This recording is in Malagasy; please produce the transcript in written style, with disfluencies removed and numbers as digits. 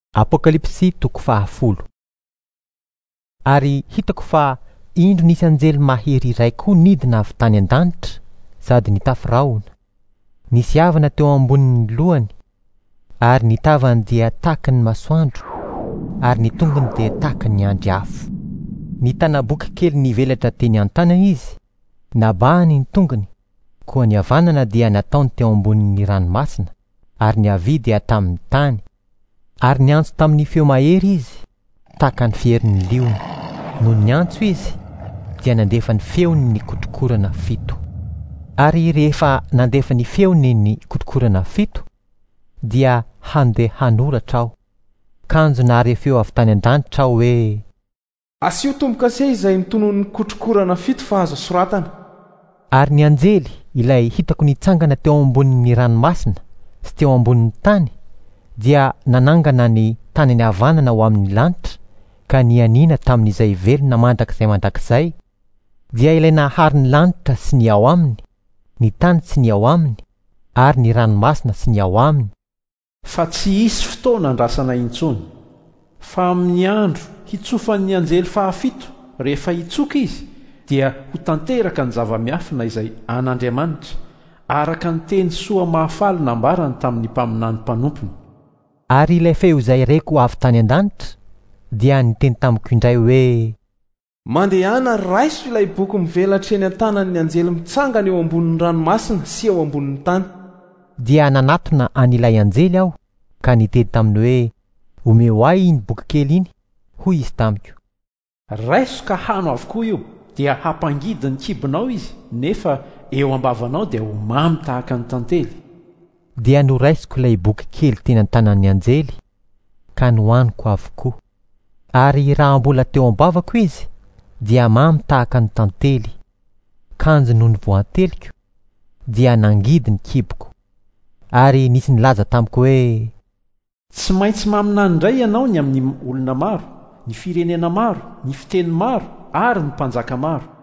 Apokalipsy toko 10. Ary hitako fa indro nisy anjely mahery iray koa nidina avy tany an-danitra sady nitafirahona. Nisy avana teo ambonin'ny lohany, ary ny tavany dia tahaka ny masoandro, ary ny tongony dia tahaka ny andry afo. Ny tanaboky kely nivelatra teny an-tanany izy, nabahany ny tongony, koa ny havanana dia nataony teo ambonin'ny ranomasina, ary ny havia dia tamin'ny tany. Ary ny antso tamin'ny feo mahery izy, tahaka ny fierin'ny liona. Noho ny antso izy, dia nandefa ny feony ny kotokorana 7. Ary rehefa nandefa ny feony ny kotokorana 7, dia handeha hanoratra aho. Kanjo nahare feo avy tany an-danitra aho hoe: asio tombokase izay mitonony kotrokorana 7 fa azo soratana. Ary ny anjely ilay hitako nitsangana teo ambonin'ny ranomasina sy teo ambonin'ny tany, dia nanangana ny tanany havanana ho amin'ny lanitra, ka nianina tamin'izay velona mandrakizay, dia ilay nahary ny lanitra sy ny ao aminy, ny tany sy ny ao aminy, ary ny ranomasina sy ny ao aminy. Fa tsy hisy fotoana andrasana intsony, fa amin'ny andro hitsofan'ny anjely 7 rehefa hitsoka izy, dia ho tanteraka ny zava-miafina izay an'Andriamanitra, araka ny teny soa mahafaly nambarany tamin'ny mpaminany mpanompony. Ary ilay feo izay reko avy tany an-danitra, dia niteny tamiko indray hoe: mandehana raiso ilay boky mivelatra eny an-tanan'ny anjely mitsangana eo ambonin'ny ranomasina sy eo ambonin'ny tany. Dia nanatona an'ilay anjely aho, ka niteny taminy hoe: omeo ahy iny boky kely iny, hoy izy tamiko. Raiso ka hano avokoa io, dia hampangidy ny kibonao izy, nefa eo ambavanao dia ho mamy tahaka ny tantely. Dia noraisiko ilay boky kely teny an-tanan'ny anjely, ka nohaniko avokoa. Ary raha mbola teo ambavako izy, dia mamy tahaka ny tantely. Kanjo noho ny voanteliko, dia nangidy ny kiboko. Ary nisy nilaza tamiko hoe: tsy maintsy maminany indray ianao ny amin'ny olona maro, ny firenena maro, ny fiteny maro, ary ny mpanjaka maro.